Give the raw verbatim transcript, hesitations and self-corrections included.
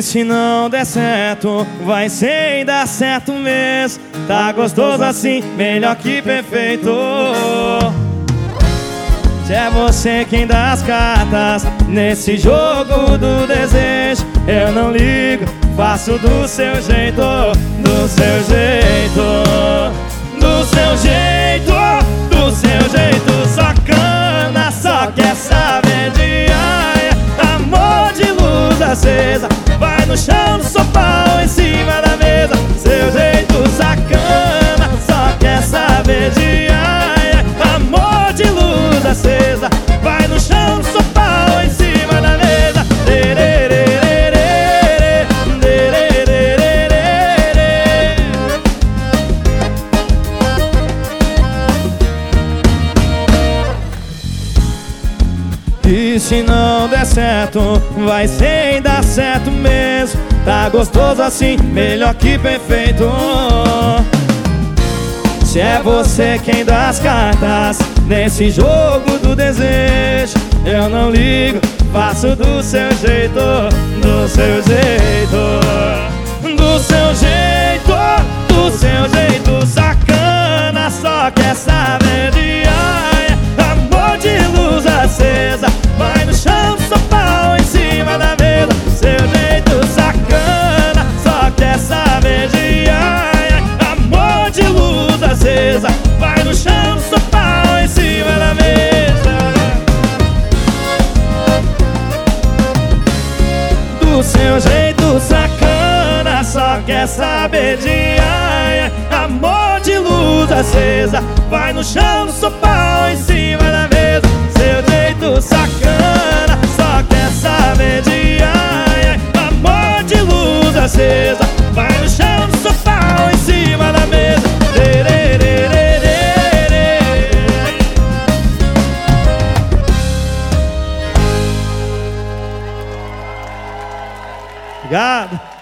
se não der certo, vai ser dar certo mesmo. Tá gostoso assim, melhor que perfeito. Se é você quem dá as cartas nesse jogo do desejo, eu não ligo, faço do seu jeito, do seu jeito, do seu jeito, do seu jeito. Sacana, só quer saber de ai, amor de luz acesa, vai no chão, no sofá ou em cima da mesa. Seu jeito sacana, só quer saber de ai, amor de luz acesa, vai no chão, no sofá ou em cima da mesa. E se não der certo, vai ser dar certo mesmo. Tá gostoso assim, melhor que perfeito. Se é você quem dá as cartas nesse jogo do desejo, eu não ligo, faço do seu jeito, do seu jeito, do seu jeito, do seu jeito. Sacana, só quer saber de ai, amor de luz acesa, vai no chão, no sofá ou em cima da mesa. Seu jeito sacana, só quer saber de ai, amor de luz acesa, vai no chão, no sofá ou em cima da mesa. Do seu jeito sacana, só quer saber de ai, amor de luz acesa, vai no chão, no sofá ou em cima da mesa. Seu jeito sacana, só quer saber de ai, amor de luz acesa, vai no chão, no sofá ou em cima da mesa. Obrigado.